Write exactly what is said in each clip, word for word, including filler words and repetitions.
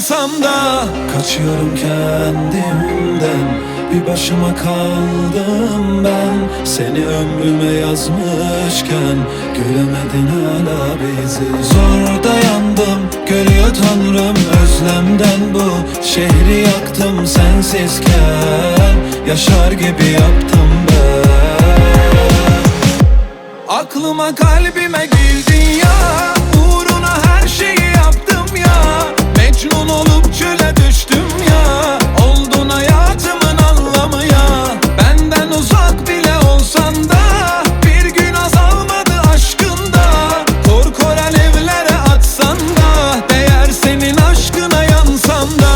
yansam da kaçıyorum kendimden, bir başıma kaldım ben. Seni ömrüme yazmışken gülemedin hala bizi. Zor dayandım, görüyor Tanrım özlemden bu şehri yaktım sensizken, yaşar gibi yaptım ben. Aklıma kalbime girdin ya, uğruna her şeyi yaptım ya. Mecnun olup çöle düştüm ya, oldun hayatımın anlamı ya. Benden uzak bile olsan da bir gün azalmadı aşkında. Korkor alevlere atsan da değer senin aşkına yansam da.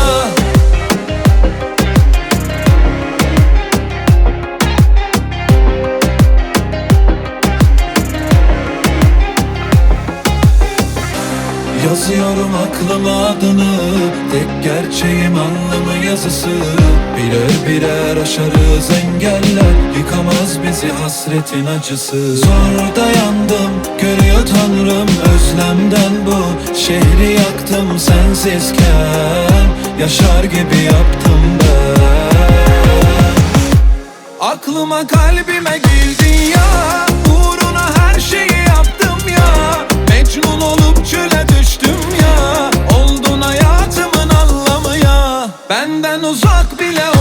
Yazıyorum aklıma adını, tek gerçeğim anlamı yazısı. Birer birer aşarız engeller, yıkamaz bizi hasretin acısı. Zor dayandım, görüyor Tanrım özlemden bu şehri yaktım sensizken, yaşar gibi yaptım ben. Aklıma kalbime girdin ya, uğruna her şeyi yaptım ya. Mecnun olup çöle düştüm ya, oldun hayatımın anlamı ya. Benden uzak bile